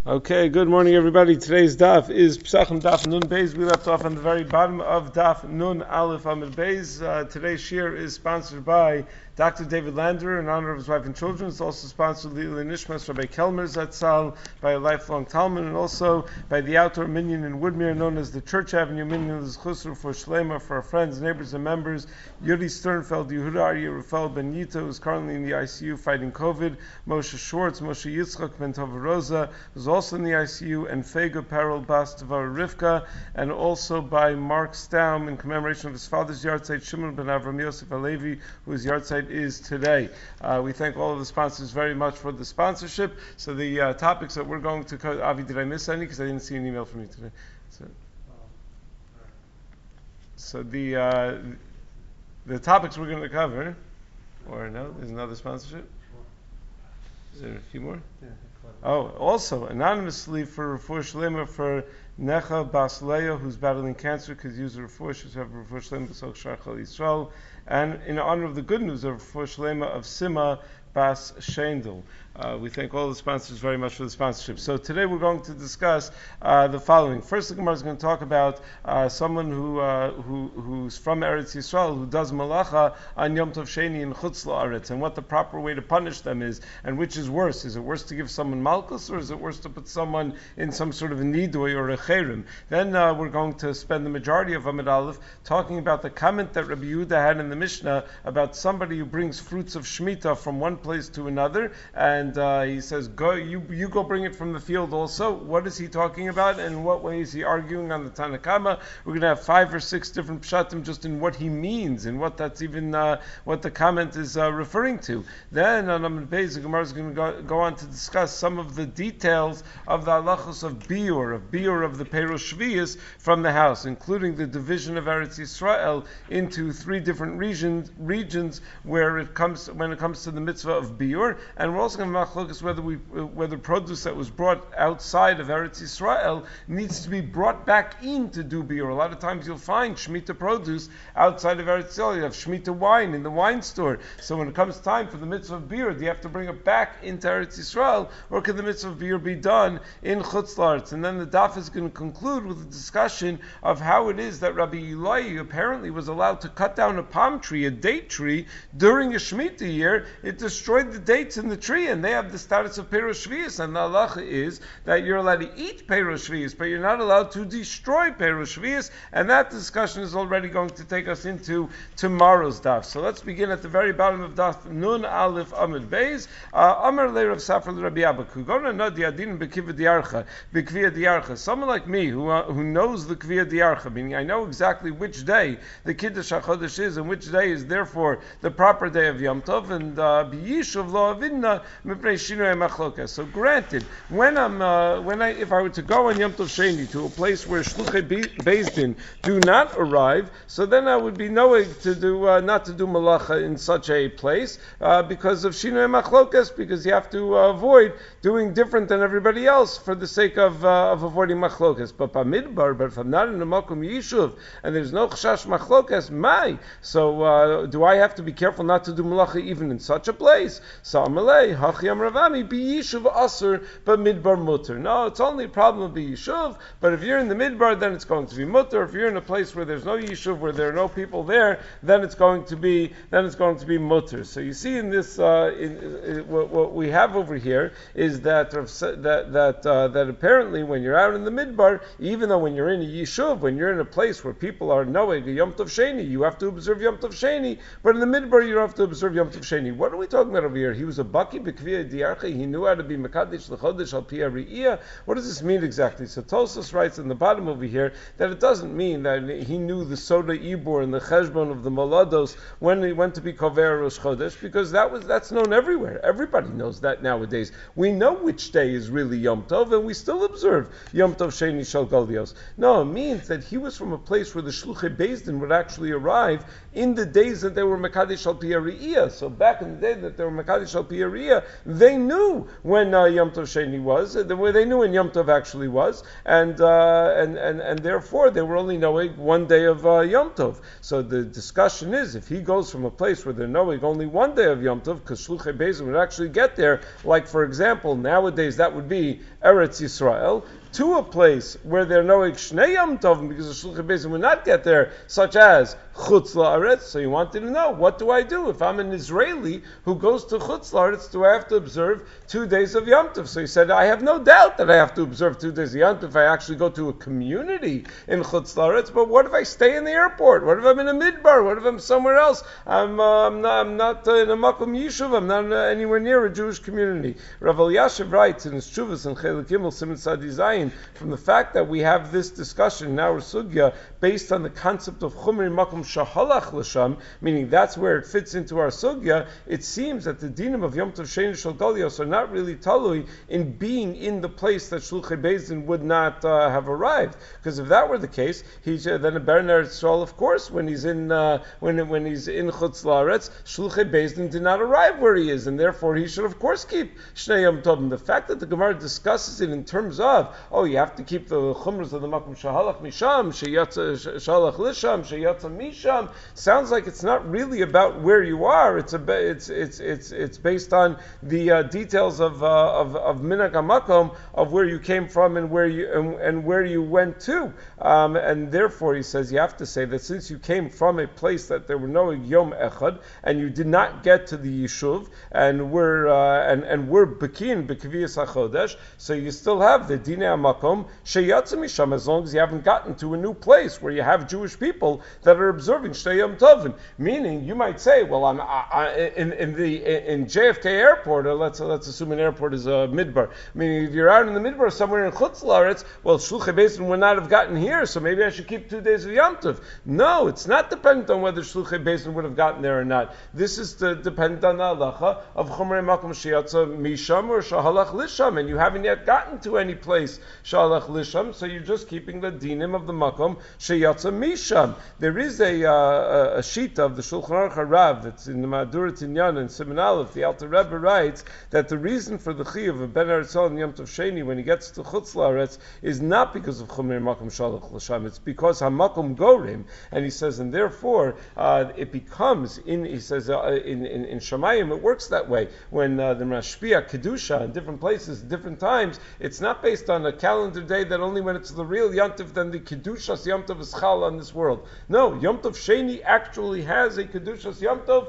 Okay, good morning everybody. Today's daf is Pesachim Daf Nun Beis. We left off on the very bottom of Daf Nun Aleph Amid Beis. Today's shir is sponsored by Dr. David Lander in honor of his wife and children. It's also sponsored by Nishmas Rabbi Kelmer Zatzal, by a lifelong Talmud, and also by the outdoor minyan in Woodmere known as the Church Avenue Minyan L'Zchusar for Shlema, for our friends, neighbors, and members. Yuri Sternfeld, Yehuda Arya, Rafael Ben Yito, who is currently in the ICU fighting COVID. Moshe Schwartz, Moshe Yitzchak Ben Tova Rosa, who's also in the ICU, and Fega Perel Bas Devar Rivka, and also by Mark Staum in commemoration of his father's yahrzeit, Shimon Ben Avram Yosef Alevi, whose yahrzeit is today. We thank all of the sponsors very much for the sponsorship. So the topics that we're going to cover, Avi, did I miss any? Because I didn't see an email from you today. So the topics we're going to cover, or no, there's another sponsorship? Is there a few more? Yeah. Oh, also, anonymously for Refuah Shlema for Necha Bas Leah, who's battling cancer, because use of Refuah, she's having Refuah Shlema B'Soch Shachal Yisrael, and in honor of the good news of Refuah Shlema of Sima Bas Shendel. We thank all the sponsors very much for the sponsorship. So today we're going to discuss the following. First, the Gemara is going to talk about someone who's from Eretz Yisrael who does malacha on Yom Tov Sheni in Chutz La'aretz, and what the proper way to punish them is, and which is worse. Is it worse to give someone malchus, or is it worse to put someone in some sort of a nidui or a cherim? Then we're going to spend the majority of Amid Aleph talking about the comment that Rabbi Yehuda had in the Mishnah about somebody who brings fruits of Shemitah from one place to another, and he says, "Go, you go bring it from the field also." What is he talking about, and in what way is he arguing on the Tanakama? We're going to have 5 or 6 different pshatim just in what he means and what that's even what the comment is referring to. Then on Amud Beis, the Gemara is going to go on to discuss some of the details of the halachos of biur of the Perush Shvius from the house, including the division of Eretz Yisrael into 3 different regions when it comes to the mitzvah of biur, and we're also going to machlokes whether produce that was brought outside of Eretz Yisrael needs to be brought back in to do biur. A lot of times you'll find Shemitah produce outside of Eretz Yisrael. You have Shemitah wine in the wine store. So when it comes time for the mitzvah of biur, do you have to bring it back into Eretz Yisrael, or could the mitzvah of biur be done in Chutz La'aretz? And then the daf is going to conclude with a discussion of how it is that Rabbi Eloi apparently was allowed to cut down a palm tree, a date tree, during a Shemitah year. It destroyed the dates in the tree, and they have the status of Perush Shvius, and the halacha is that you're allowed to eat Perush Shvius, but you're not allowed to destroy Perush Shvius, and that discussion is already going to take us into tomorrow's daf. So let's begin at the very bottom of daf Nun Aleph Amud Beis. Amar le Rav Safra le Rabbi Abba Kugona no diadin bekiva diarcha. Someone like me who knows the kviya diarcha, meaning I know exactly which day the Kiddush HaChodesh is and which day is therefore the proper day of Yom Tov, and b'yishuv lo avinna mipnei shinui machlokas. So granted, if I were to go on Yom Tov Sheni to a place where shluchei Beis Din do not arrive, so then I would be knowing to do not to do malacha in such a place because of shinui machlokas, because you have to avoid doing different than everybody else for the sake of avoiding machlokas. But if I'm not in a makom yishuv and there's no chashash machlokas, so do I have to be careful not to do malacha even in such a place? So Amalei Hachiyam Ravami b'yishuv aser but midbar mutter. No, it's only a problem of b'yishuv. But if you're in the midbar, then it's going to be mutter. If you're in a place where there's no yishuv, where there are no people there, then it's going to be mutter. So you see in this what we have over here is that apparently when you're out in the midbar, even though when you're in a yishuv, when you're in a place where people are knowing a Yom Tov Sheni, you have to observe Yom Tov Sheni, but in the midbar you don't have to observe Yom Tov Sheni. What are we talking about over here? He was a baki b'kviya diarcha. He knew how to be mekadesh l'chodesh al pi ha'ri'iyah. What does this mean exactly? So Tosfos writes in the bottom over here that it doesn't mean that he knew the soda ibor and the cheshbon of the molados when he went to be kover rosh chodesh, because that's known everywhere. Everybody knows that nowadays. We know which day is really Yom Tov, and we still observe Yom Tov Sheni Shel Galios. No, it means that he was from a place where the shluchei Beis Din would actually arrive in the days that they were mekadesh al pi ha'ri'iyah. So back in the day that they were mekadesh al pi ha'ri'iyah, they knew when Yom Tov Sheni was, they knew when Yom Tov actually was, and therefore they were only knowing one day of Yom Tov. So the discussion is, if he goes from a place where they're knowing only one day of Yom Tov, because Shluchei Beis would actually get there, like for example, nowadays that would be Eretz Yisrael, to a place where they're knowing Shnei Yom Tov, because the Shluchei Beis would not get there, such as Chutz La'aretz. So you wanted to know, what do I do if I'm an Israeli who goes to Chutz La'aretz? Do I have to observe 2 days of Yom Tov? So he said, I have no doubt that I have to observe 2 days of Yom Tov if I actually go to a community in Chutz La'aretz. But what if I stay in the airport? What if I'm in a midbar? What if I'm somewhere else? I'm not in a Makom Yishuv. I'm not anywhere near a Jewish community. Rav Elyashiv writes in his Tshuvas and Chelik Gimel Siman Sadi Zayin, from the fact that we have this discussion in our sugya based on the concept of Chumri Makom Shahalach L'sham, meaning that's where it fits into our sugya, it seems that the dinim of Yom Tov Sheni Shel Golios are not really talui in being in the place that Shluchei Beis Din would not have arrived. Because if that were the case, then a Ber Eretz Yisrael, of course, when he's in when he's in Chutz La'aretz, Shluchei Beis Din did not arrive where he is, and therefore he should of course keep Shnei Yom Tov. And the fact that the Gemara discusses it in terms of, you have to keep the chumras of the Makom Shahalach Misham, Sheyatza Shalach Lisham, Sheyatza Misham, sounds like it's not really about where you are. It's based on the details of Minhag HaMakom, of where you came from and where you went to. And therefore, he says, you have to say that since you came from a place that there were no Yom Echad, and you did not get to the Yishuv, and we're Bekin B'Kviyas HaChodesh, so you still have the Dinei HaMakom Sheyatza Misham, as long as you haven't gotten to a new place where you have Jewish people that are observing Shnei Yom Tovim. Meaning, you might say, well, I'm in JFK Airport, or let's assume an airport is a midbar. Meaning, if you're out in the midbar somewhere in Chutz La'aretz, well, Shluchei Beis Din would not have gotten here, so maybe I should keep 2 days of Yom Tov. No, it's not dependent on whether Shluchei Beis Din would have gotten there or not. This is dependent on the halacha of Chumrei Makom Sheyatza Misham or Shahalach Lisham, and you haven't yet gotten to any place Shahalach Lisham, so you're just keeping the dinim of the Makom Sheyatza Misham. There is a sheet of the Shulchan Aruch Harav that's in the Madurat Inyan and Siman Aleph. The Alter Rebbe writes that the reason for the chiyuv of Ben Eretz Yisrael and Yom Tov Sheni when he gets to Chutz La'aretz is not because of Chumrei Makom Shalach L'Sham. It's because HaMakom Gorim, and he says, and therefore it becomes in Shamayim it works that way. When the Mashpia Kedusha in different places, different times, it's not based on a calendar day that only when it's the real Yom Tov then the Kedushas Yom Tov is chal on this world. No, Yom Tov Sheni actually has a Kedushas Yom Tov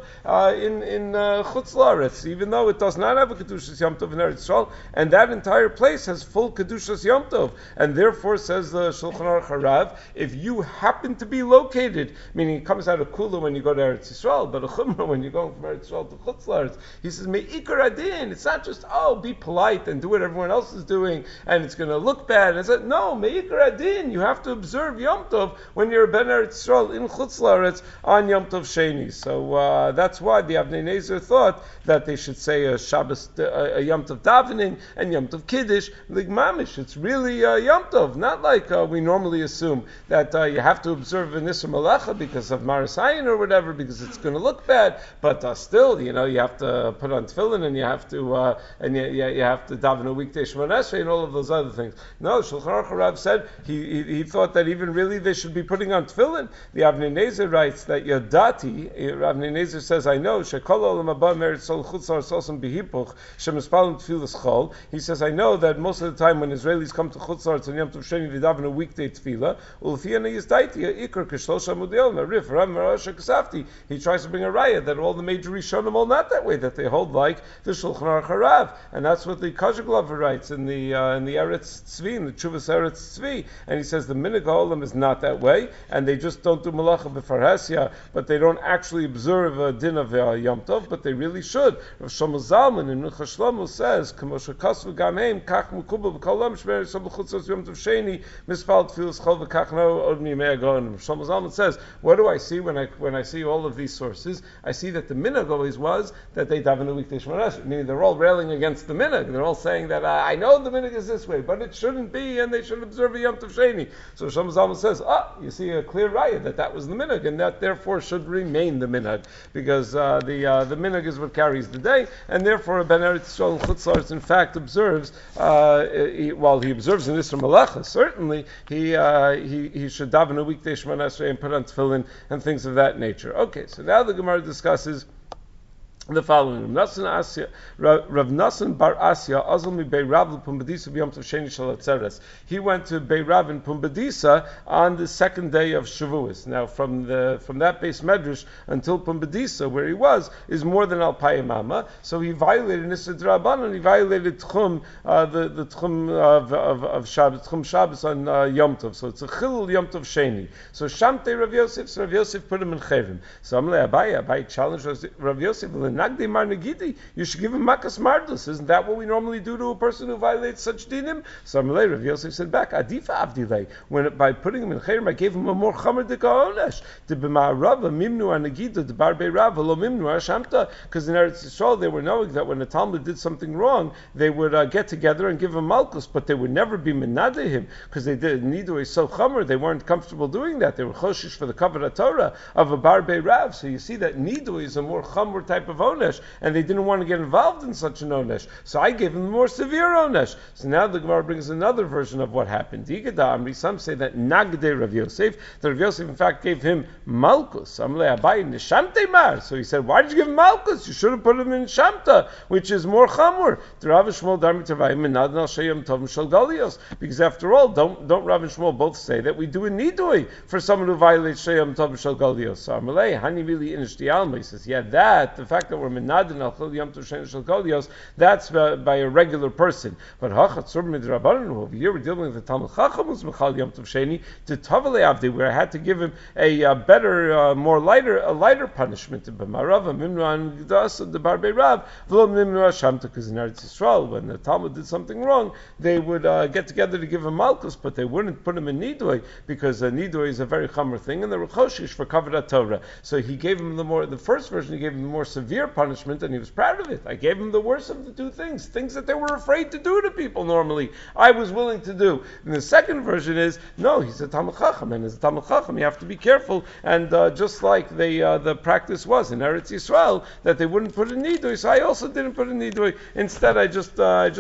in Chutz La'aretz, even though it does not have a Kedushas Yom Tov in Eretz Yisrael, and that entire place has full Kedushas Yom Tov. And therefore, says the Shulchan Aruch Harav, if you happen to be located, meaning it comes out of Kula when you go to Eretz Yisrael, but a Chumrah when you're going from Eretz Yisrael to Chutz La'aretz, he says, Me'ikar Adin, it's not just, be polite and do what everyone else is doing, and it's going to look bad. And said, no, Me'ikar Adin, you have to observe Yom Tov when you're a Ben Eretz Yisrael in Chutz La'aretz on Yom Tov Sheni. So that's why the Avnei Nezer thought that they should say a Shabbos, a Yom Tov davening and Yom Tov Kiddush, like mamish. It's really Yom Tov, not like we normally assume that you have to observe an Isser Melacha because of Maris Ayin or whatever, because it's going to look bad. But still, you have to put on tefillin and you have to you have to daven a weekday Shemona Esrei and all of those other things. No, Shulchan Aruch Harav said he thought that even really they should be putting on tefillin. The Avnei Nezer writes that Yadati, Avnei Nezer says, I know Shekol Olam Haba Meretz Sol Chutz La'aretz Osam B'Hipuch Shemispalim Tefillas Chol. He says, I know that most of the time when Israelis come to Chutz La'aretz and Yom Tov Sheni they daven a weekday tefillah. Ulfiyana Yizdaiti Ikar Kishlosha Mudel Marif Ram Marasha Kasafti. He tries to bring a raya that all the major Rishonim all not that way, that they hold like the Shulchan Aruch Harav, and that's what the Kazhaglover writes in the Eretz Tzvi, in the Chuvas Eretz Tzvi, and he says the Minhag HaOlam is not that way, and they just don't do Malacha B'Farhasya, but they don't actually observe a din of Yom Tov, but they really should. Rav Shlomo Zalman in Mincha Shlomo says, K'moshe Kasvu Gameim Kach Mukubel B'Kolam Shmer Yisrael B'Chutzos Yom Tov Sheni Mispal Tfilas Chol V'Kach No Od Mimei Agonim. Shlomo Zalman says, what do I see when I see all of these sources? I see that the minhag always was that they daven a weekday Shemona Esrei, meaning they're all railing against the minhag. They're all saying that I know the minhag is this way, but but it shouldn't be, and they should observe a Yom Tov Sheni. So Shlomo Zalman says, you see a clear raya that was the minhag, and that therefore should remain the minhag, because the minhag is what carries the day, and therefore a Ben Eretz Yisrael Chutz La'aretz in fact observes, while he observes in Isra Malacha, certainly he should daven a weekday Shemona Esrei and put on tefillin and things of that nature. Okay, so now the Gemara discusses the following: Rav Nassan bar Asya azal mi Bei Rav l'Pumbedisa b'Yom Tov Sheni shel Atzeres. He went to Bei Rav in Pumbedisa on the second day of Shavuos. Now, from that base medrash until Pumbedisa, where he was, is more than Alpayim Amma. So he violated Nisra D'Rabbanan. He violated Tchum, the Tchum of Shabbos, Tchum Shabbos on Yom Tov. So it's a Chilul Yom Tov Sheni. So Shamtei Rav Yosef. So Rav Yosef put him in Chevim. So Amalei Abaye challenged Rav Yosef. Nagdi Mar Nagidi, you should give him Makas Mardus. Isn't that what we normally do to a person who violates such dinim? So Amalei, Rav Yosef said back, Adifa Avdilei. When by putting him in Chayrim, I gave him a more Chamer Dika Onesh. The B'ma'arava Mimnu Anagida, the Bar Beirav, Lo Mimnu Ashamta. Because in Eretz Yisrael they were knowing that when the Talmud did something wrong, they would get together and give him Malkus, but they would never be Menade him because they did Nidu is so Chamer. They weren't comfortable doing that. They were Choshish for the Kavod Torah of a Bar Beirav. So you see that Nidu is a more Chamer type of onesh, and they didn't want to get involved in such an onesh. So I gave them the more severe onesh. So now the Gemara brings another version of what happened. Some say that Nagde Rav Yosef, that Rav Yosef in fact gave him Malkus. So he said, why did you give him Malkus? You should have put him in Shamta, which is more Chamur. Because after all, don't Rav and Shmuel both say that we do a Nidui for someone who violates Sheyam Tov Shal Galios? So Amalei, Hani really Inish Alma. He says, the fact that we're Menadin Al Chil Yom Tov Shal Galios, that's by a regular person. But Hachatzur Midrabanan, over here we're dealing with the Talmud Chacham who's Mechal Yom Tov Sheni to Tavalei Avdi, where I had to give him a better, a lighter punishment. Because in Eretz Yisrael, when the Talmud did something wrong, they would get together to give him Malkus, but they wouldn't put him in Nidui, because Nidui is a very Chamer thing, and they were Choshish for Kavod Torah. So he gave him the first version, he gave him the more severe punishment, and he was proud of it. I gave him the worst of the two things that they were afraid to do to people normally. I was willing to do. And the second version is, no, he's a Talmud Chacham, and as a Talmud Chacham, you have to be careful, and just like the practice was in Eretz Yisrael, that they wouldn't put in Nidui, so I also didn't put in Nidui. Instead, I just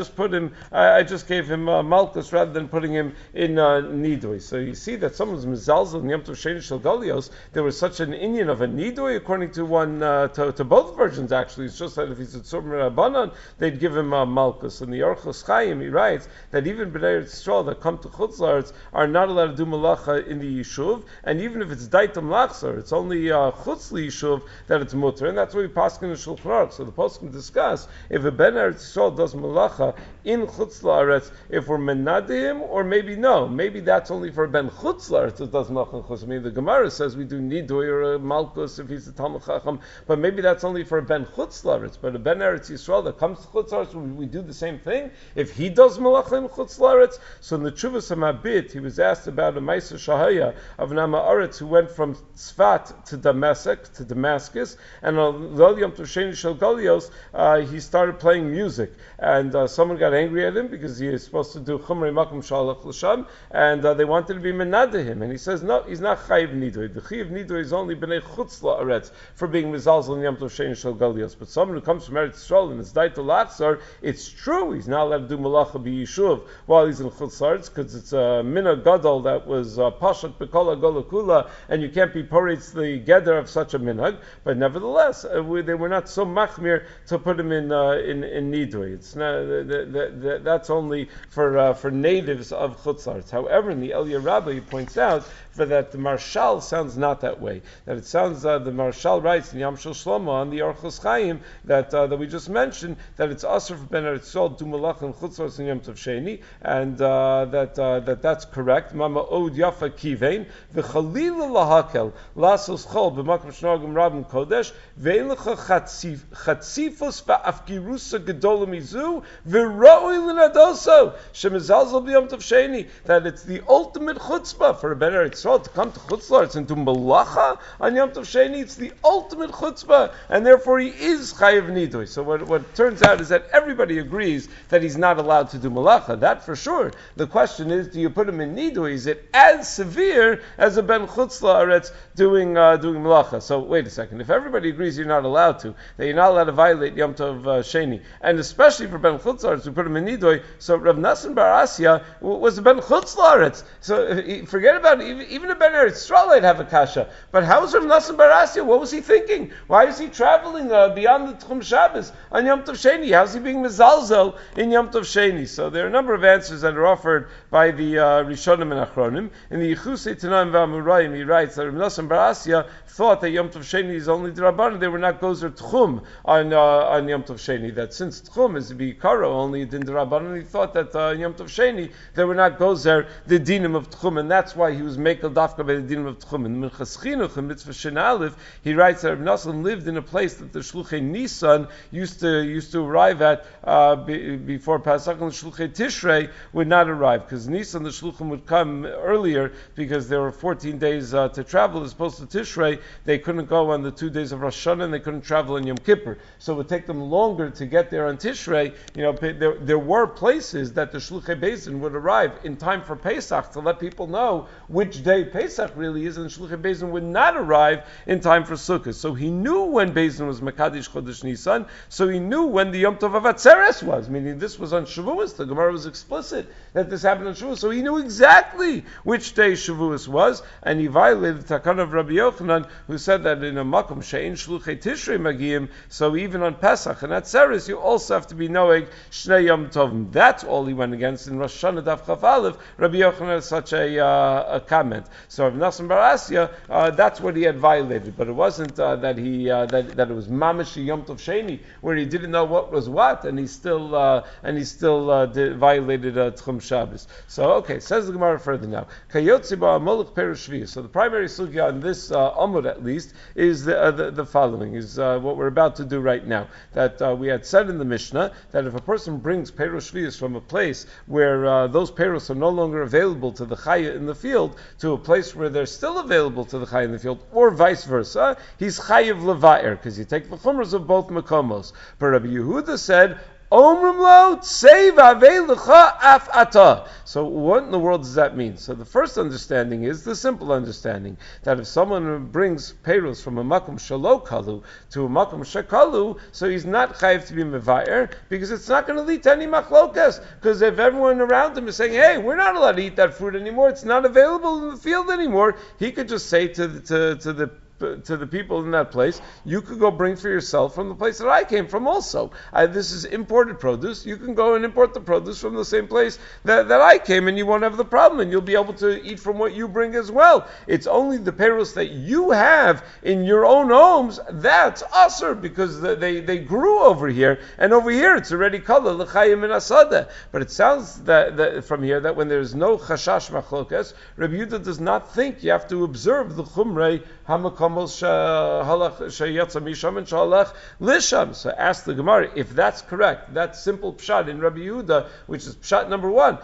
gave him Malkus rather than putting him in Nidui. So you see that someone's Mizalzel in Yom Tov Sheni Shel Galios, there was such an inyan of a Nidui, according to one, to both versions actually. It's just that if he's a Tzur Rabbanan, they'd give him Malkus. And the Orchos Chaim, he writes that even Bnei Eretz Yisrael that come to Chutz La'aretz are not allowed to do Malacha in the Yishuv, and even if it's Daitam Lachzor, it's only Chutz Yishuv that it's mutter, and that's what we pass in the Shulchan Aruch. So the poskim discuss if a Ben Eretz Yisrael does Malacha in Chutz La'aretz, if we're Menadim, or maybe no, maybe that's only for a Ben Chutz La'aretz that does Malacha in Chutz. I mean, the Gemara says we do Nidui or a Malkus if he's a Talmud Chacham, but maybe that's only for a Ben Chutz La'aretz. But a Ben Eretz Yisrael that comes to Chutz La'aretz, we do the same thing. If he does Malacha in Chutz La'aretz, so in the Tshuvas HaMabit, he was asked about a Ma'aser Shahaya of an Aretz who went from Tzfat to Damascus, and although Yom Tov Sheni Shel Galios, he started playing music, and someone got angry at him because he is supposed to do Chumrei Makom Shalach L'Sham, and they wanted to be Menade him, and he says no, he's not Chayiv Nidui. The Chayiv Nidui is only Bnei Chutz La'aretz for being Mizalzel in Yom Tov Sheni Shel Galios. But someone who comes from Eretz Yisrael and is Daital Lachzor, it's true he's not allowed to do Malacha b'Yishuv while he's in Chutz La'aretz, because it's a Mina Gadol that was Pashat B'Kol HaGola Kula, and you can't be poritz the Geder of such a minhag. But nevertheless, they were not so machmir to put him in Nidui. It's not, that's only for natives of Chutz La'aretz. However, in the Eliyah Rabbah, he points out for that the Marshal sounds not that way. That it sounds the Marshal writes in Yam Shel Shlomo on the Orchos Chaim that we just mentioned that it's Asur for Ben Eretz Yisrael do Malach and Chutz La'aretz in Yom Tov Sheni, and that's correct. Mama Od Yafa Kivein v'Chalila Lahakel Lasos Chol b'Makom Shnagim Rabim Kodesh ve'Lecha Chatzifos va'Afkirusa Gedola Mizu v'Ro that it's the ultimate chutzpah for a Ben Eretz Yisrael to come to Chutz La'aretz and do malacha on Yom Tov Sheni. It's the ultimate chutzpah, and therefore he is chayiv nidui. So what turns out is that everybody agrees that he's not allowed to do malacha. That for sure. The question is, do you put him in nidui? Is it as severe as a Ben Chutz La'aretz doing malacha? So wait a second. If everybody agrees you're not allowed to, that you're not allowed to violate Yom Tov Sheni, and especially for Ben Chutz La'aretz, we put him in nidui. So Rav Nassan Bar Asya was a Ben Chutz La'aretz. So forget about it. Even a Ben Eretz Yisrael would have a kasha. But how was Rav Nassan Bar Asya? What was he thinking? Why is he traveling beyond the Tchum Shabbos on Yom Tov Sheni? How's he being mezalzel in Yom Tov Sheni? So there are a number of answers that are offered by the Rishonim and Achronim. In the Yichusei Tanaim V'Amurayim, he writes that Rav Nassan Bar Asya thought that Yom Tov Sheni is only D'Rabbanan. They were not gozer Tchum on Yom Tov Sheni. That since Tchum is to be Karo, only Din D'Rabbanan, he thought that Yom Tov Sheni they were not gozer the dinim of Tchum, and that's why he was mekel dafka by the dinim of Tchum. In Minchas Chinuch, in Mitzvah Shin Aleph, he writes that Rav Nassan lived in a place that the Shluchei Nisan used to arrive at before Pesach, and the Shluchei Tishrei would not arrive, because Nisan the Shluchim would come earlier because there were 14 days to travel as opposed to Tishrei. They couldn't go on the 2 days of Rosh Hashanah, and they couldn't travel on Yom Kippur. So it would take them longer to get there on Tishrei. There were places that the Shluchei Beis would arrive in time for Pesach to let people know which day Pesach really is, and Shluchei Beis would not arrive in time for Sukkot. So he knew when Beis was Mekadesh Chodesh Nisan, so he knew when the Yom Tov Avatzeres was, meaning this was on Shavuos. The Gemara was explicit that this happened on Shavuos, so he knew exactly which day Shavuos was, and he violated the Takana of Rabbi Yochanan, who said that in a Makom She'en Shluchei Tishrei Magiyim, so even on Pesach and Atzeres, you also have to be knowing Shnei Yom Tovim. That's all he went against. In Rosh Hashanah Daf Chaf Aleph, Rabbi Yochanan has such a comment. So Rav Nassan Bar Asya, that's what he had violated, but it wasn't that it was Mamash Yom Tov Sheni, where he didn't know what was what, and he still violated Tchum Shabbos. So okay, says the Gemara further now. Kayotzi ba'amolech perush shviyah. So the primary sugya on this Amud at least is the following, is what we're about to do right now. That we had said in the Mishnah that if a person brings perush shviyas from a place where those perus are no longer available to the chaya in the field to a place where they're still available to the chaya in the field, or vice versa, he's chayiv leva'er, because you take the chumras of both makomos. But Rabbi Yehuda said, Omrim lo tseiv avei lecha af ata. So what in the world does that mean? So the first understanding is the simple understanding that if someone brings perus from a makom shelo kalu to a makom shekalu, so he's not chayiv to be mevayer, because it's not going to lead to any machlokas. Because if everyone around him is saying, "Hey, we're not allowed to eat that fruit anymore; it's not available in the field anymore," he could just say to the people in that place, you could go bring for yourself from the place that I came from also. This is imported produce. You can go and import the produce from the same place that I came, and you won't have the problem, and you'll be able to eat from what you bring as well. It's only the perus that you have in your own homes that's usher, because they grew over here, and over here it's already kala l'chayim in asada. But it sounds that from here that when there's no chashash machlokas, Rabbi Yehuda does not think you have to observe the chumrei hamakom. So ask the Gemara if that's correct. That's simple pshat in Rabbi Yehuda, which is pshat number one.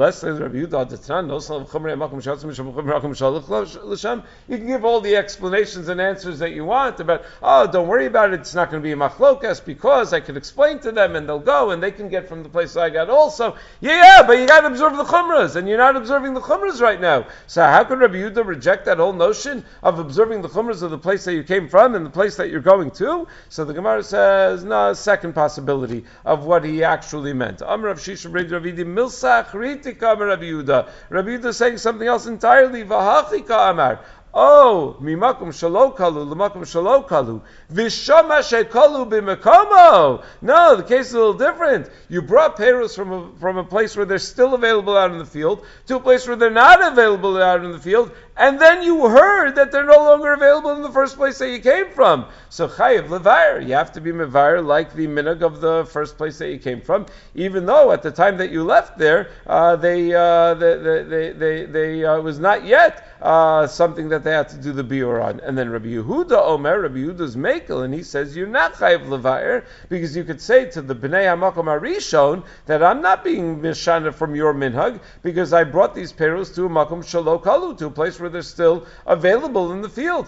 You can give all the explanations and answers that you want about, don't worry about it, it's not going to be a machlokas, because I can explain to them and they'll go and they can get from the place I got also. Yeah, but you got to observe the chumras, and you're not observing the chumras right now. So how could Rabbi Yehuda reject that whole notion of observing the chumras of the place that you came from and the place that you're going to? So the Gemara says, no, second possibility of what he actually meant. Amar Rav Shisha B'Rei Ravidi Milsach Ritika Rabbi Yehuda. Rabbi Yehuda is saying something else entirely. V'hachika Amar. Mimakum shalo kalu, l'makum shalo kalu, v'shama shekalu b'mekomo. No, the case is a little different. You brought perus from a place where they're still available out in the field to a place where they're not available out in the field, and then you heard that they're no longer available in the first place that you came from. So chayiv levayer, you have to be mevayer like the minhag of the first place that you came from, even though at the time that you left there, they was not yet something that they had to do the biur on. And then Rabbi Yehuda Omer, Rabbi Yehuda's makel, and he says you're not chayiv levayer because you could say to the bnei hamakom harishon that I'm not being mishana from your minhag because I brought these peros to a makom shelo kalu, to a place where they're still available in the field.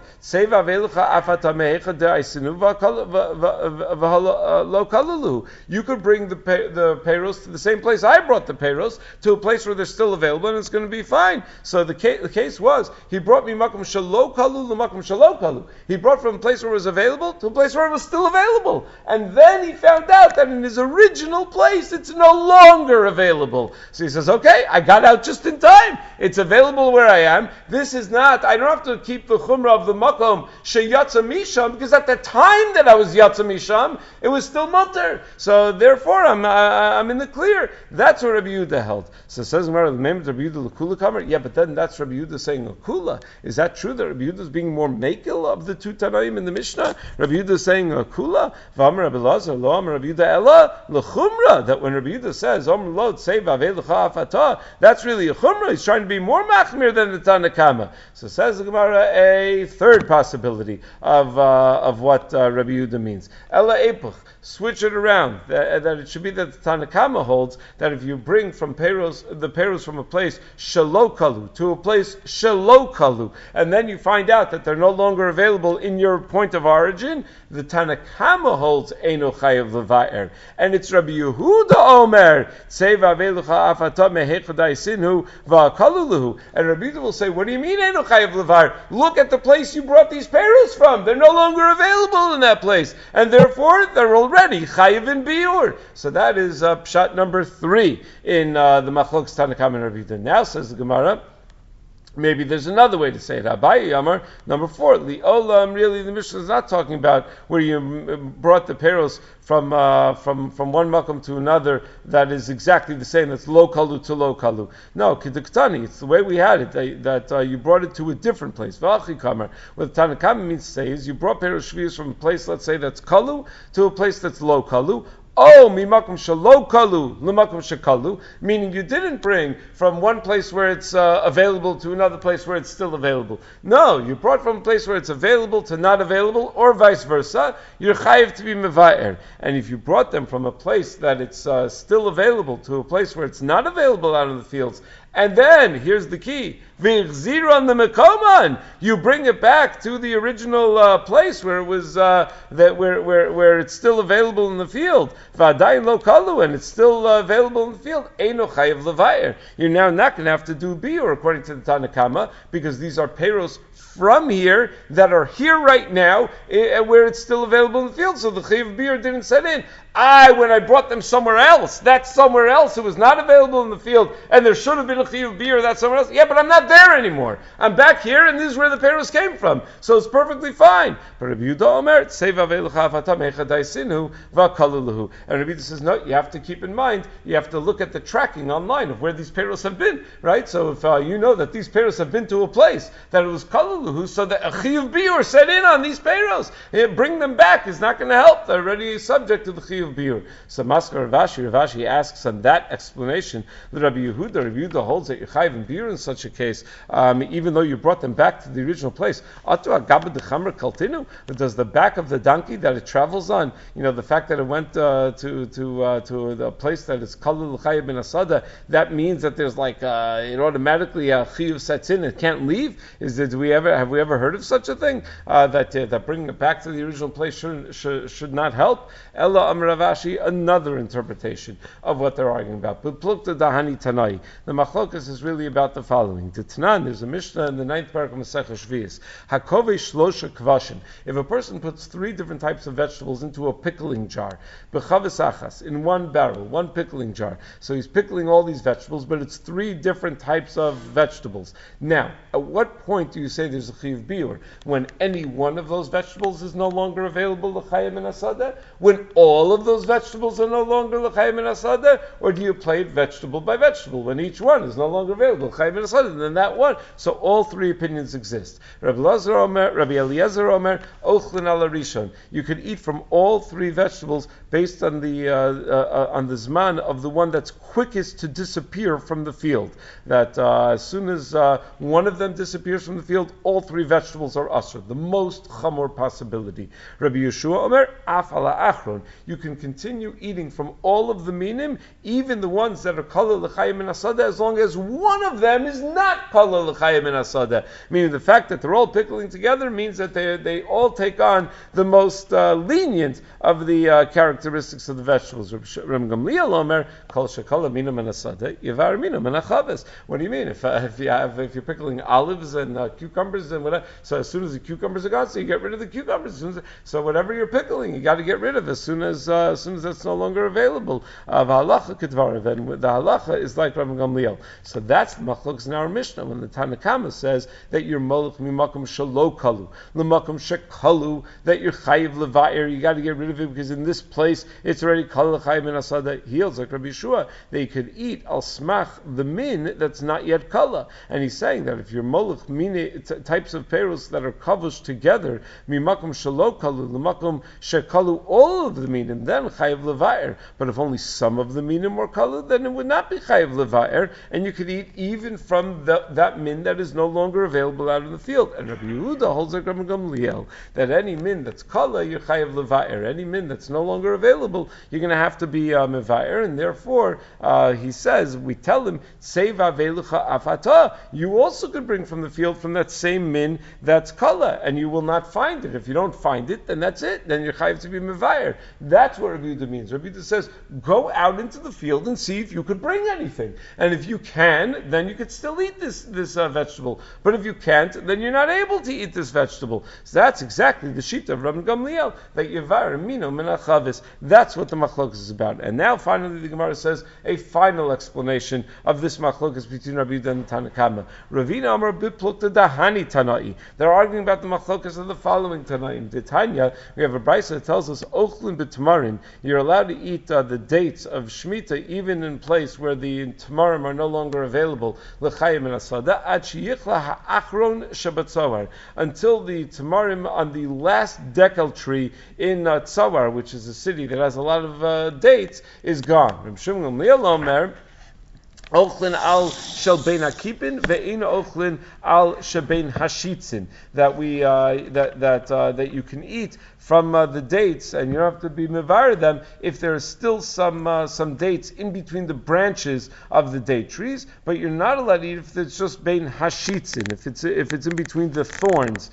You could bring the peros to the same place I brought the peros, to a place where they're still available, and it's going to be fine. So the case was, he brought me makom shelo kalu makom shelo kalu. He brought from a place where it was available to a place where it was still available. And then he found out that in his original place, it's no longer available. So he says, okay, I got out just in time. It's available where I am. This is not, I don't have to keep the chumrah of the makom sheyatza misham, because at the time that I was yatza misham, it was still mutter. So therefore, I'm in the clear. That's what Rabbi Yehuda held. So it says, Rabbi Yehuda l'kula kamer. Yeah, but then that's Rabbi Yehuda saying l'kula. Is that true that Rabbi Yehuda is being more makel of the two Tanaim in the Mishnah? Rabbi Yehuda is saying l'kula. V'amar Rabbi Lazar lo amar Rabbi Yehuda ela l'chumra. That when Rabbi Yehuda says Amr lo tzei v'avei l'cha afata, that's really a chumra. He's trying to be more machmir than the Tanakama. So says the Gemara a third possibility of what Rabbi Yehuda means. Ela epuch. Switch it around. That it should be that the Tanakama holds that if you bring from the peros from a place shalokalu to a place shalokalu, and then you find out that they're no longer available in your point of origin, the Tanakama holds eino chayav levaer, and it's Rabbi Yehuda Omer tseva avelucha afata mehechadaisinu va'kaluluhu, and Rabbi Yehuda will say, what do you mean eino chayav levaer? Look at the place you brought these peros from. They're no longer available in that place, and therefore they're already chayiv in biur. So that is pshat number 3 in the Machlokes Tanakama and Rabbi Yehuda. Now says the Gemara, maybe there's another way to say it. Abaye Yamar, number 4. Li'olam, really the Mishnah is not talking about where you brought the peros from one makom to another that is exactly the same. That's lo kalu to lo kalu. No, kiduktani. It's the way we had it. That you brought it to a different place. V'achi kamar. What the Tanakama means to say is you brought peros shvius from a place, let's say that's kalu, to a place that's lo kalu. Oh, mimakum shalo kalu, limakum shakalu, meaning you didn't bring from one place where it's available to another place where it's still available. No, you brought from a place where it's available to not available, or vice versa. You're chayiv to be mevaer. And if you brought them from a place that it's still available to a place where it's not available out in the fields, and then, here's the key, v'chziron l'mekoman, you bring it back to the original place where it was, where it's still available in the field, v'adayin lo kalu, and it's still available in the field, eino chayiv levayer. You're now not going to have to do biur, according to the Tanakama, because these are peros from here that are here right now, where it's still available in the field, so the chayiv biur didn't set in. When I brought them somewhere else, that's somewhere else. It was not available in the field, and there should have been a chiyuv biur that's somewhere else. Yeah, but I'm not there anymore. I'm back here, and this is where the peros came from. So it's perfectly fine. But Rabbi Yehuda Omer, Seiv aveilucha afata mechadaisinu va'kaluluhu. And Rabbi Yehuda says, no, you have to keep in mind, you have to look at the tracking online of where these peros have been, right? So if you know that these peros have been to a place that it was kaluluhu, so that a chiyuv biur set in on these peros, bring them back is not going to help. They're already subject to the chiyuv biur. So Maskar Ravashi asks on that explanation, the Rabbi Yehuda holds that you're chayiv in biur in such a case, even though you brought them back to the original place. Does the back of the donkey that it travels on, the fact that it went to the place that is kalul chayiv ben asada, that means that there's it automatically chiyuv sets in, it can't leave? Have we ever heard of such a thing? That bringing it back to the original place should not help? Ella Ravashi, another interpretation of what they're arguing about. But plukta dahani tanai. The machlokas is really about the following. The Tanan, there's a Mishnah in the 9th parak of Masechah Shvius. Hakove shlosha kvashim. If a person puts 3 different types of vegetables into a pickling jar, bechavis achas, in one barrel, one pickling jar. So he's pickling all these vegetables, but it's 3 different types of vegetables. Now, at what point do you say there's a chiyuv biur? When any one of those vegetables is no longer available l'chayim and asada? When all of those vegetables are no longer l'chayim and asada? Or do you play it vegetable by vegetable, when each one is is no longer available, Chayim min asada, then that one. So all three opinions exist. Rabbi Eliezer Omer, Ochlin ala Rishon. You could eat from all three vegetables based on the zman of the one that's quickest to disappear from the field. That as soon as one of them disappears from the field, all three vegetables are usher. The most chamor possibility. Rabbi Yeshua Omer, Af ala Achron. You can continue eating from all of the minim, even the ones that are kala l'chayim min asada, as long as one of them is not kala l'chayim min asada. Meaning the fact that they're all pickling together means that they all take on the most lenient of the characteristics of the vegetables. Reb Gamliel Omer, kol shekala mina min asada, yivar mina min achaves. What do you mean? If you're pickling olives and cucumbers and whatever, so as soon as the cucumbers are gone, so you get rid of the cucumbers. So whatever you're pickling, you got to get rid of as soon as that's no longer available. V'halacha kedvarav, and the halacha is like Rabbi Gamliel. So that's the machlokes in our Mishnah when the Tanakama says that you're molech mimakom shelo kalu, l'makom shekalu, that you're chayiv levair. You got to get rid of it because in this place it's already kalu chayiv min asada. Heals like Rabbi Yeshua. They could eat al smach the min that's not yet kala, and he's saying that if you're molech mine types of perils that are kavush together, mimakom shelo kalu, l'makom shekalu, all of the min, and then chayiv levair. But if only some of the minim were kalu, then it would not be chayiv levair, and you could eat even from that min that is no longer available out in the field. And Rabbi Yehuda holds like Rabbi Gamliel that any min that's kala, you're chayiv levair. Any min that's no longer available, you're going to have to be mevair, and therefore he says, we tell him, save avelucha afata. You also could bring from the field from that same min that's kala, and you will not find it. If you don't find it, then that's it. Then you're chayiv to be mevair. That's what Rabbi Yehuda means. Rabbi Yehuda says, go out into the field and see if you could bring anything. And if you can, then you could still eat this vegetable. But if you can't, then you're not able to eat this vegetable. So that's exactly the shita of Rabbi Gamliel, that yevar mino min achavis. That's what the machlokas is about. And now finally the Gemara says a final explanation of this machlokas between Rabbi Yehuda and Tanakama. Ravina Amar biplukta dahani tanai. They're arguing about the machlokas of the following tanaim. The Tanya, we have a brayso that tells us ochlin b'tamarin. You're allowed to eat the dates of Shemitah even in place where the tamarim are no longer available. L'chayim and asada ad sheyichla ha'achron shabatzawar, until the tamarim on the last dekel tree in Tzawar, which is a city that has a lot of dates, is gone. Reb Shimon Gamliel Omer, Ochlin al shelbein hakipin ve'in ochlin al shelbein hashitzin, that we that you can eat from the dates, and you don't have to be mevar them if there are still some dates in between the branches of the date trees, but you're not allowed to eat if it's just bein hashitzin, if it's in between the thorns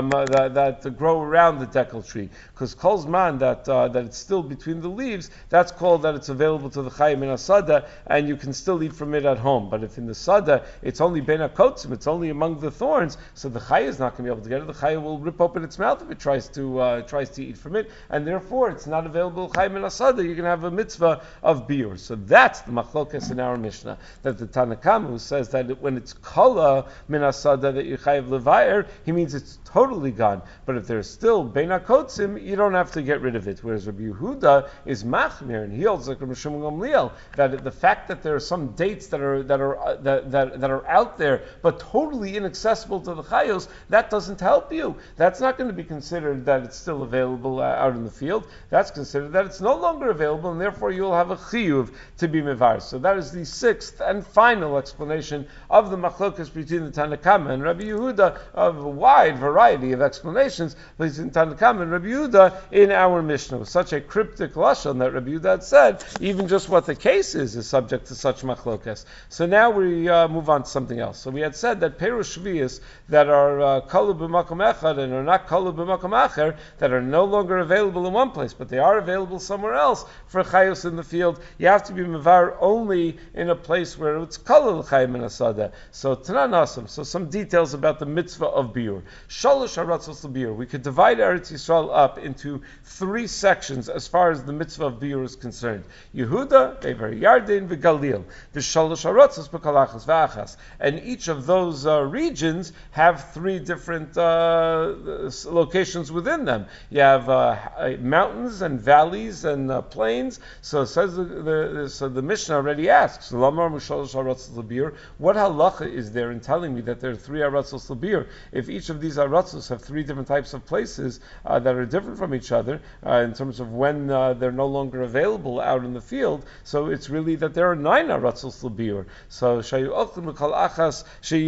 that grow around the dekel tree, because kol zman that it's still between the leaves, that's called that it's available to the chayim in asada, and you can still eat from it at home. But if in the sada it's only bein hakotzim, it's only among the thorns, so the chayah is not going to be able to get it. The chayah will rip open its mouth if it tries to eat from it, and therefore it's not available chayim in asada. You can have a mitzvah of biur. So that's the machlokas in our Mishnah, that the Tanakama says that when it's kala min asada that you chayiv levayer, he means it's totally gone. But if there's still bein hakotzim, you don't have to get rid of it. Whereas Rabbi Yehuda is machmir, and he holds like Rabbi Shimon Gamliel that the fact that there are some dates that are out there but totally inaccessible to the chayos, that doesn't help you. That's not going to be considered that it's still available out in the field. That's considered that it's no longer available, and therefore you'll have a chiyuv to be mevar. So that is the sixth and final explanation of the machlokas between the Tanakama and Rabbi Yehuda, of a wide variety of explanations between Tanakama and Rabbi Yehuda in our Mishnah. With such a cryptic lashon that Rabbi Yehuda had said, even just what the case is subject to such machlokas. So now we move on to something else. So we had said that perush shviyas that are kalu b'makom echad and are not kalu b'makom acher, that are no longer available in one place, but they are available somewhere else for chayos in the field, you have to be mevar only in a place where it's kalu l'chayim in asada. So tanan asam. So some details about the mitzvah of biur. Shalosh haratzos l'biur. We could divide Eretz Yisrael up into three sections as far as the mitzvah of biur is concerned. Yehuda, Bever Yarden, v'Galil. The shalosh haratzos b'kalachas v'achas. And each of those regions have three different locations within them. You have mountains and valleys and plains. So it says the Mishnah already asks, what halacha is there in telling me that there are three aratzos labir? If each of these aratzos have three different types of places that are different from each other in terms of when they're no longer available out in the field, so it's really that there are 9 aratzos labir. So shayu ochlin b'kol achas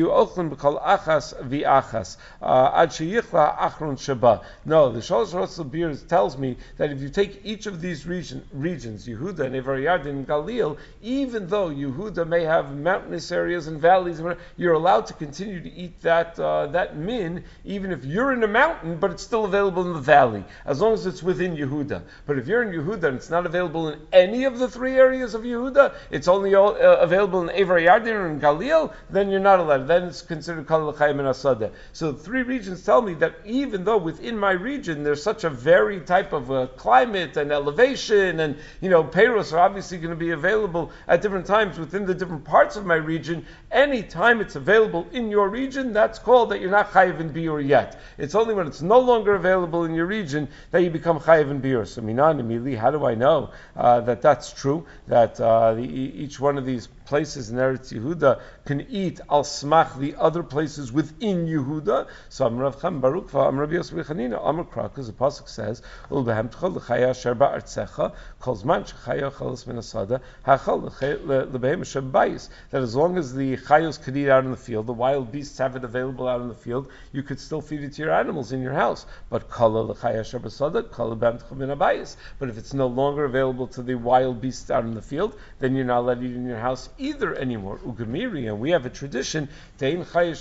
v'achas ad sheyichla achron sheba. No, the shalosh aratzos labir tells me that if you take each of these regions, Yehuda and Ever Yardin and Galil, even though Yehuda may have mountainous areas and valleys, you're allowed to continue to eat that min, even if you're in a mountain, but it's still available in the valley, as long as it's within Yehuda. But if you're in Yehuda and it's not available in any of the 3 areas of Yehuda, it's only available in Ever Yardin or in Galil, then you're not allowed. Then it's considered Kol L'Chaim Min HaSadeh. So the 3 regions tell me that even though within my region there's such a varied type of climate and elevation, and peiros are obviously going to be available at different times within the different parts of my region. Any time it's available in your region, that's called that you're not chayiv in biur yet. It's only when it's no longer available in your region that you become chayiv in biur. So minan mili, how do I know that that's true? That each one of these places in Eretz Yehuda can eat al smach the other places within Yehuda. So Amar Rav Chaim Baruch Amar Rabbi Yosef Chanina Amar Krak, because the pasuk says, "Ul behem tchol l'chaya asher ba'artzecha kol zman shechaya chalos min asada hachol lebehem asher b'bayis." That as long as the chayos could eat out in the field, the wild beasts have it available out in the field, you could still feed it to your animals in your house. But kol l'chaya asher b'asada kol behem tchol min abayis. But if it's no longer available to the wild beasts out in the field, then you're not allowed to eat in your house either anymore. Ugamiri, and we have a tradition that a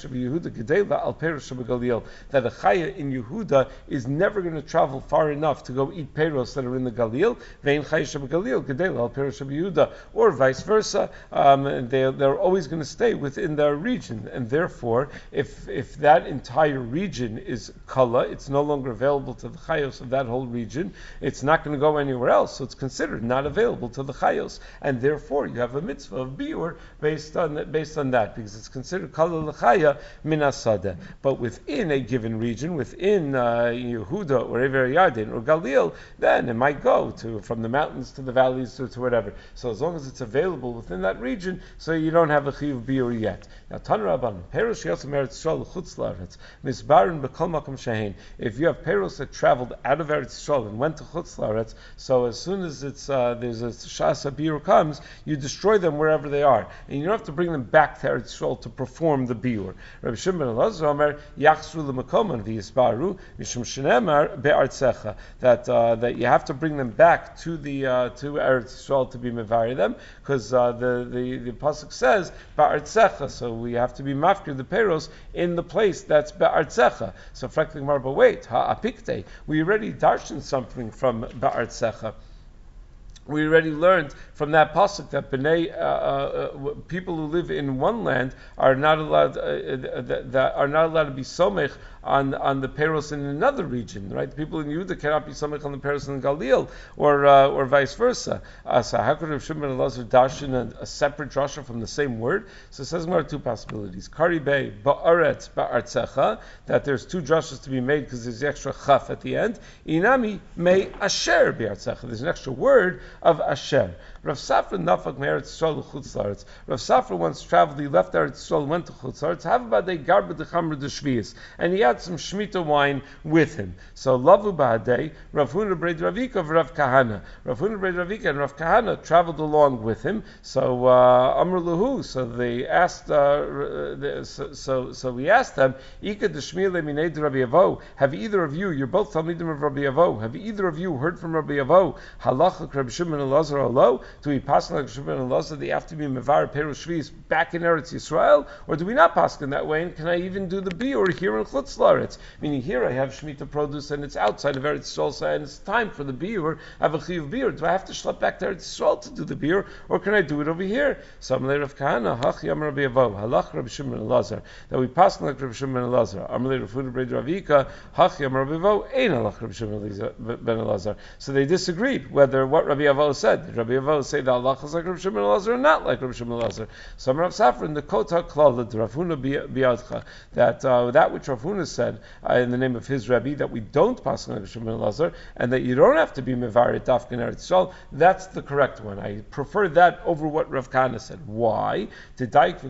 chaya in Yehuda is never going to travel far enough to go eat peiros that are in the Galil, or vice versa. They're always going to stay within their region, and therefore, if that entire region is kala, it's no longer available to the chayos of that whole region. It's not going to go anywhere else, so it's considered not available to the chayos, and therefore you have a mitzvah of biur based on that, because it's considered kala l'chaya min hasadeh. But within a given region, within Yehuda or Ever Yardin or Galil, then it might go from the mountains to the valleys to whatever. So as long as it's available within that region, so you don't have a chiyuv biur yet. Now Tan Rabban, peros yotzim Eretz Yisrael l'chutz la'aretz misbarin b'kol makom shehein. If you have peros that traveled out of Eretz Yisrael and went to chutz la'aretz, so as soon as it's there's a shasa biur comes, you destroy them wherever they are, and you don't have to bring them back to Eretz Yisrael to perform the biur. Rabbi Shimon ben Elazar Omer yachzru l'makomon v'yisbaru mishum shenemar be'artzecha, that you have to bring them back to the to Eretz Yisrael to be mevari them, because the pasuk says be'artzecha, so we have to be mafkir the peros in the place that's be'artzecha. So frankly, but wait, ha'apikte, we already darshan something from be'artzecha. We already learned from that pasuk that people who live in one land are not allowed that are not allowed to be somech on the peros in another region, right? The people in Yehuda cannot be somech on the peros in Galil, or vice versa. So how could Rav Shimon ben Elazar darshan a separate drasha from the same word? So it says there are 2 possibilities. Kari Bey ba'aretz ba'artzecha, that there's 2 drashas to be made because there's the extra chaf at the end. Inami may asher ba'artzecha. There's an extra word of asher. Rav Safra nafak me'eretz Yisrael l'chutz la'aretz. Rav Safra once traveled. He left Eretz Yisrael and went to chutz la'aretz. Havabadei garba dechamra d'shvius, and he had some shemitah wine with him. So lavu ba'adei Rav Huna b'rei Ravika of Rav Kahana. Rav Huna b'rei Ravika and Rav Kahana traveled along with him. So Amr Lahu. So they asked. So we asked them. Ika d'shmiele minei Rabbi Avo. Have either of you? You're both talmidim of Rabbi Avo. Have either of you heard from Rabbi Avo? Halacha Rabbi Shimon Elazar alo. Do we pass like Shimon and Elazar? They have to be mevar peros shvius back in Eretz Yisrael, or do we not pass in that way? And can I even do the biur here in Chutz La'aretz? Meaning here I have shemitah produce and it's outside of Eretz Yisrael, and it's time for the biur. I have a chiyuv biur. Do I have to schlep back to Eretz Yisrael to do the biur, or can I do it over here? So Amalei Rav Kahana hach yam Rabbi Avo halach Rabbi Shimon Elazar, that we pass like Rabbi Shimon Elazar. Amalei Rav Huna b'rei Ravika hach yam Rabbi Avo ein halach Rabbi Shimon ben Elazar. So they disagreed whether what Rabbi Avo said. Rabbi Avo know, say the halachas like Rav Shimon Elazar and not like Rav Shimon Elazar. Some Rav Safra in the Kota Klala, Rav Huna Biadcha, that which Rav Huna said in the name of his Rebbe, that we don't pass on Rav Shimon Elazar, and that you don't have to be mevarit dafkin Eretz Yisrael, that's the correct one. I prefer that over what Rav Kahana said. Why? Because Rav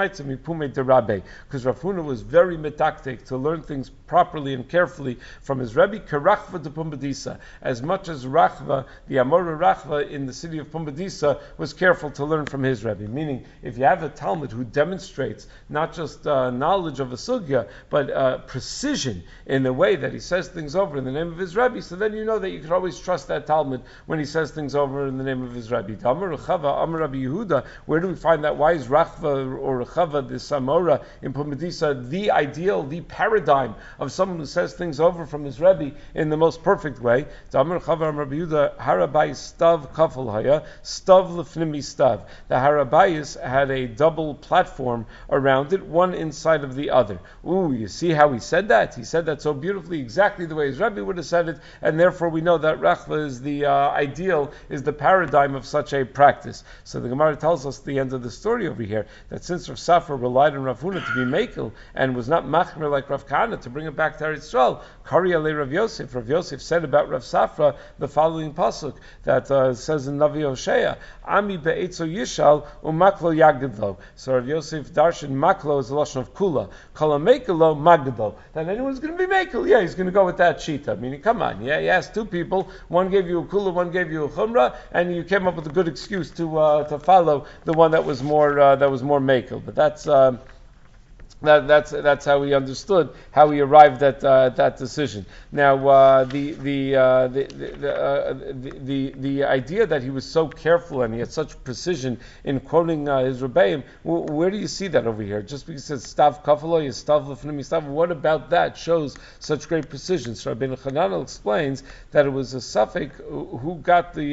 Huna was very medactic to learn things properly and carefully from his Rebbe, Kerachva de Pumbedisa, as much as Rachva, the Amora Rachva in the city of Pumbedisa, was careful to learn from his Rebbe. Meaning, if you have a Talmud who demonstrates not just knowledge of a sugya, but precision in the way that he says things over in the name of his Rebbe, so then you know that you can always trust that Talmud when he says things over in the name of his Rebbe. Amar Rechava, Amar Rabbi Yehuda, where do we find that? Why is Rachva or Rechava, the Samora in Pumbedisa, the ideal, the paradigm of someone who says things over from his Rebbe in the most perfect way? Amar Rechava, Amar Rabbi Yehuda, Harabai Stav Kafel Haya, Stav Lefnimi Stav. The Harabayis had a double platform around it, one inside of the other. Ooh, you see how he said that? He said that so beautifully, exactly the way his Rebbe would have said it, and therefore we know that Rachva is the ideal, is the paradigm of such a practice. So the Gemara tells us at the end of the story over here, that since Rav Safra relied on Rav Huna to be Mekel, and was not Machmer like Rav Kahana to bring it back to Eretz Yisrael, Kari Ale Rav Yosef, Rav Yosef said about Rav Safra the following pasuk that says in Navi Hosea, Ami be'etzo yishal u'maklo yagdlo. So Rav Yosef darshan maklo is the lashon of kula. Kala mekelo magdlo. Then anyone's going to be mekel. Yeah, he's going to go with that shita. Meaning, come on, yeah, you asked two people, one gave you a kula, one gave you a chumrah, and you came up with a good excuse to follow the one that was more mekel. But that's how he understood how he arrived at that decision. Now, the idea that he was so careful and he had such precision in quoting his Rebbeim, where do you see that over here? Just because it says stav kafalo, stav lefnimi stav, what about that shows such great precision? So Rabbeinu Chananel explains that it was a suffix who got who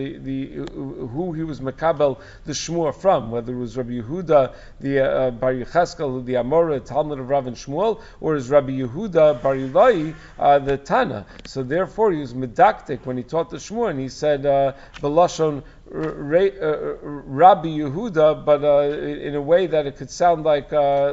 he was makabel the shmua from, whether it was Rabbi Yehuda, the Bar Yecheskel, the Amora, Talmud of Rav and Shmuel, or is Rabbi Yehuda Bar Ilai, the Tana. So therefore he was medactic when he taught the Shmuel, and he said, Belashon Rabbi Yehuda, but in a way that it could sound like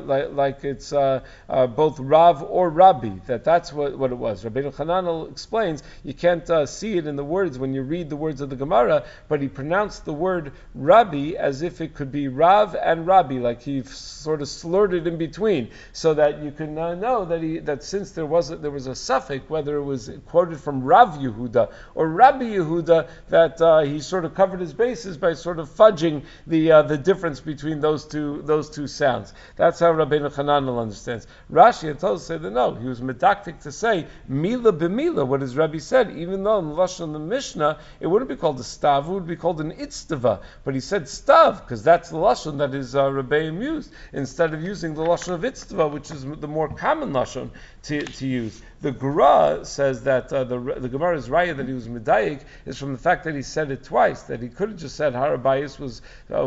it's both Rav or Rabbi. That's what it was. Rabbeinu Chananel explains you can't see it in the words when you read the words of the Gemara, but he pronounced the word Rabbi as if it could be Rav and Rabbi, like he sort of slurred it in between, so that you can know that since there was a suffix, whether it was quoted from Rav Yehuda or Rabbi Yehuda, that he sort of covered his bases by sort of fudging the difference between those two sounds. That's how Rabbeinu Chananel understands. Rashi and Tosfos say that no, he was medactic to say mila b'mila, what his Rebbe said, even though in the lashon of the Mishnah it wouldn't be called a stav, it would be called an itztava, but he said stav because that's the lashon that his Rebbeim used, instead of using the lashon of itztava, which is the more common lashon to use. The Gra says that the Gemara's raya that he was medayik is from the fact that he said it twice, that he could have just said Harabayis was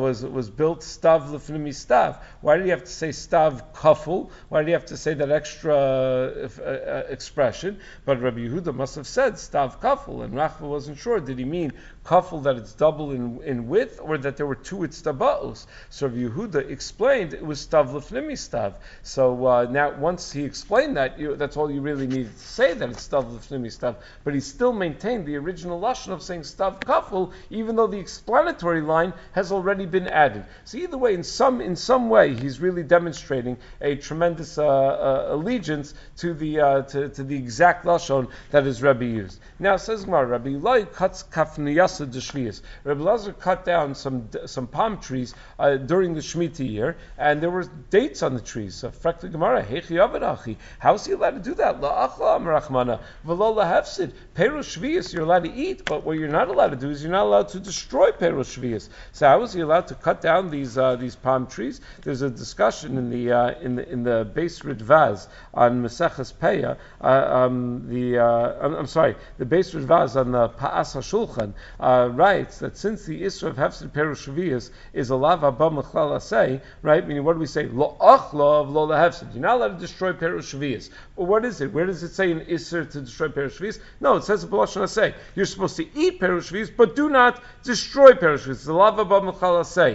built stav lefnimi stav. Why did he have to say stav kaful? Why did he have to say that extra expression? But Rabbi Yehuda must have said stav kaful, and Rachva wasn't sure. Did he mean kaful that it's double in width, or that there were two itztabaos? So Rabbi Yehuda explained it was stav lefnimi stav. So now once he explained that, that's all you really need to say, that it's stav lefnimi stav. But he still maintained the original lashon of saying stav kaful, even though the explanatory line has already been added. So either way, in some way, he's really demonstrating a tremendous allegiance to the exact lashon that his Rebbe used. Now says Gemara, Rabbi Elai cuts kafniyasa d'shviyas. Rabbi Elazar cut down some palm trees during the Shemitah year, and there were dates on the trees. So frak the Gemara, hechi avadachi. How is he allowed to do that? La'achla amrachmana v'lo lahefsid. Perush shviyas you're allowed to eat, but what you're not allowed to do is you're not allowed to destroy Perush shviyas. So how is he allowed to cut down these palm trees? There's a discussion in the Beis Ridvaz on Maseches Peah. The Beis Ridvaz on the Pa'as HaShulchan writes that since the Isra of Hefsid Perush shviyas is a lav haba mechlal asay, right? Meaning, what do we say? Lo achla of lo lahefsid. You're not allowed to destroy Perush shviyas. But what is it? Where does it say in Isra to destroy Perush shviyas? No, it says a b'lashon asay. You're supposed to eat Perush shviyas, but do not destroy destroy Perushvis. The lava b'mechala say.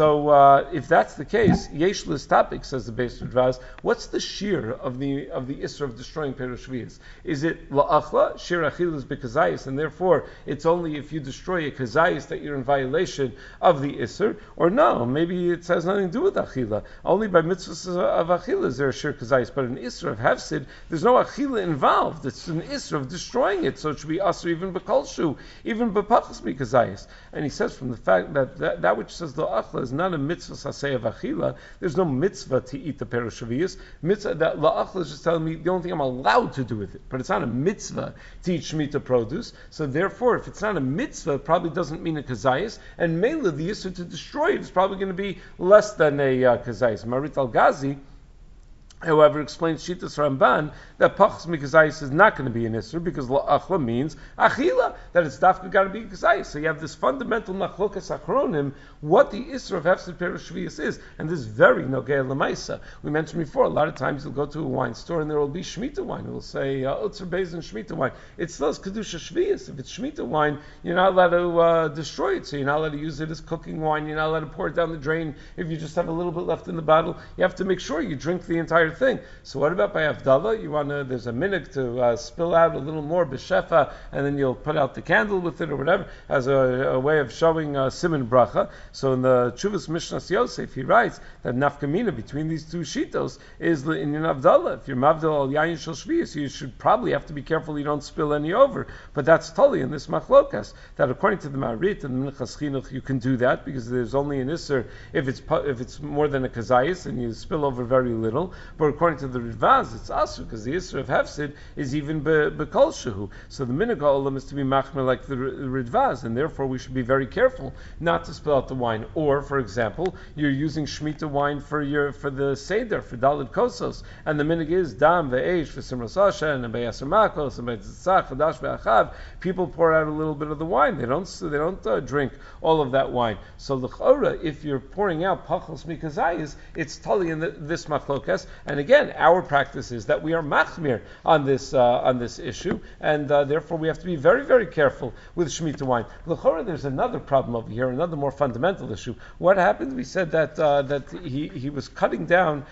So if that's the case, Yeshlis topic, says the Beis Radvaz, what's the shear of the Isra of destroying Perushvis? Is it la'achla? Shear achil is bekazayis, and therefore it's only if you destroy a kazayis that you're in violation of the Isra, or no, maybe it has nothing to do with achila. Only by mitzvahs of achila is there a shear kazayis, but an Isra of hefsid, there's no achila involved. It's an Isra of destroying it, so it should be asr even bekolshu, even bepachas mikazayis. And he says from the fact that which says la'achla is not a mitzvah saseh of achila, there's no mitzvah to eat the perushaviyas. Mitzvah that la'achla is just telling me the only thing I'm allowed to do with it, but it's not a mitzvah to eat shmita produce. So therefore, if it's not a mitzvah, it probably doesn't mean a kazayis, and mela the yisur to destroy it is probably going to be less than a kazayis. Marit al-Ghazi, however, explains Shitas Ramban that Pachas Mikazayis is not going to be an Isser because La'achla means Achila, that it's dafka got to be Kazayis. So you have this fundamental Machlokas Achronim, what the Isser of Hefsed Perush Shvius is, and this is very Nogei Lamaisa. We mentioned before, a lot of times you'll go to a wine store and there will be Shemitah wine. It will say Utzer Beis and Shemitah wine. It still is Kedusha Shvius. If it's Shemitah wine, you're not allowed to destroy it, so you're not allowed to use it as cooking wine. You're not allowed to pour it down the drain. If you just have a little bit left in the bottle, you have to make sure you drink the entire thing. So what about by Havdalah? You want to, there's a minhag to spill out a little more b'shefa, and then you'll put out the candle with it or whatever, as a way of showing siman bracha. So in the Chuvas Mishnas Yosef, he writes that nafkamina between these two shitos is the in Havdalah. If you're mavdal al yayin shel shviyas, you should probably have to be careful you don't spill any over. But that's totally in this machlokas, that according to the Marit and the Minchas Chinuch, you can do that because there's only an isser if it's more than a kazayis and you spill over very little. But according to the Ridvaz, it's asur because the Isra of Hefsid is even bekol shehu. So the minhag olam is to be machmer like the Ridvaz, and therefore we should be very careful not to spill out the wine. Or, for example, you're using Shemitah wine for the Seder, for Daled Kosos, and the minhag is dam ve'esh for Simras Hashem and be'yasser makos and be'tzitzach chadash ve'achav. People pour out a little bit of the wine. They don't drink all of that wine. So l'chora, if you're pouring out pachos mikazayis, it's totally in this machlokas. And again, our practice is that we are machmir on this issue, and therefore we have to be very, very careful with Shemitah wine. L'chora, there's another problem over here, another more fundamental issue. What happened? We said that he was cutting down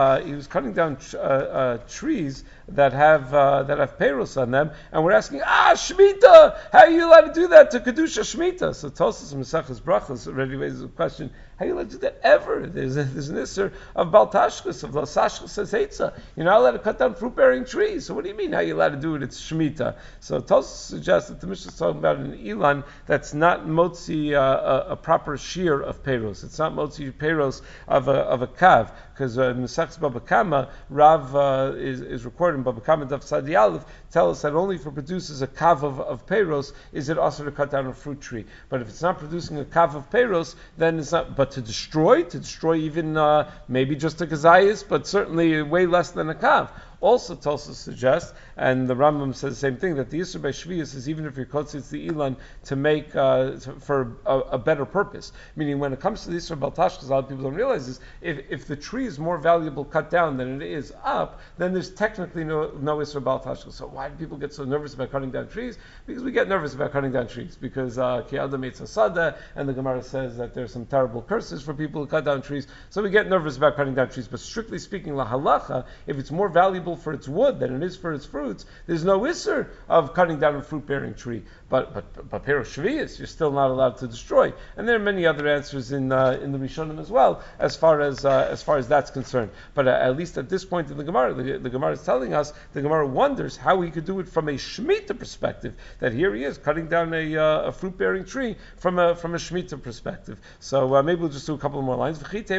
trees that have peiros on them, and we're asking, Shemitah, how are you allowed to do that to kedusha Shemitah? So Tosas Mesachas Brachos already raises a question. How are you allowed to do that ever? There's an isser of baltashkus, of lasashkus as heitzah. You're not allowed to cut down fruit-bearing trees. So what do you mean? How are you allowed to do it? It's Shemitah. So Tosas suggests that the Mishnah is talking about an Ilan that's not motzi a proper shear of peiros. It's not motzi peiros of a kav, because in Mesachs Baba Kama, Rav is recorded in Baba Kama Daf Sadi Aleph, tell us that only if it produces a kav of peiros is it also to cut down a fruit tree. But if it's not producing a kav of peiros, then it's not. But to destroy even maybe just a kazayis, but certainly way less than a kav. Also, Tosa suggests, and the Rambam says the same thing, that the Yisur by Shvius is even if you're kotzitz the Ilan to make for a better purpose. Meaning, when it comes to the Yisur Baltash, because a lot of people don't realize this, if the tree is more valuable cut down than it is up, then there's technically no Yisur Baltash. So why do people get so nervous about cutting down trees? Because we get nervous about cutting down trees, because Ki Adam Eitz Sada, and the Gemara says that there's some terrible curses for people who cut down trees, so we get nervous about cutting down trees. But strictly speaking, la halacha, if it's more valuable for its wood than it is for its fruits, there's no isser of cutting down a fruit-bearing tree. But Perush Shvius, you're still not allowed to destroy. And there are many other answers in the Rishonim as well, as far as that's concerned. But at least at this point in the Gemara, the Gemara is telling us, the Gemara wonders how he could do it from a Shemitah perspective. That here he is cutting down a fruit-bearing tree from a Shemitah perspective. So maybe we'll just do a couple more lines.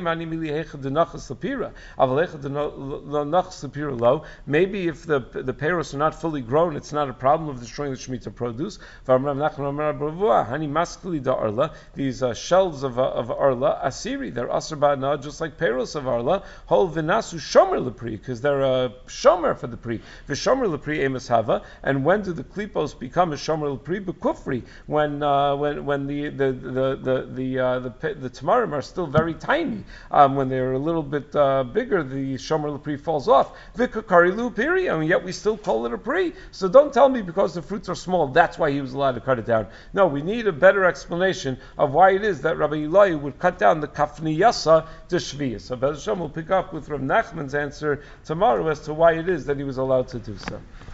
Maybe if the peiros are not fully grown, it's not a problem of destroying the Shemitah produce. These shells of arla, asiri, they're asr ba'na, just like peiros of arla, hol v'nasu shomer lepri, because they're a shomer for the pri. V'shomer lepri emes hava, and when do the klipos become a shomer lepri? B'kufri, when the tamarim are still very tiny. When they're a little bit bigger, the shomer lepri falls off. Karilu Piri, and yet we still call it a Pri. So don't tell me because the fruits are small, that's why he was allowed to cut it down. No, we need a better explanation of why it is that Rabbi Eloi would cut down the Kafni Yasa to Shviyah. So Bez Hashem will pick up with Rav Nachman's answer tomorrow as to why it is that he was allowed to do so.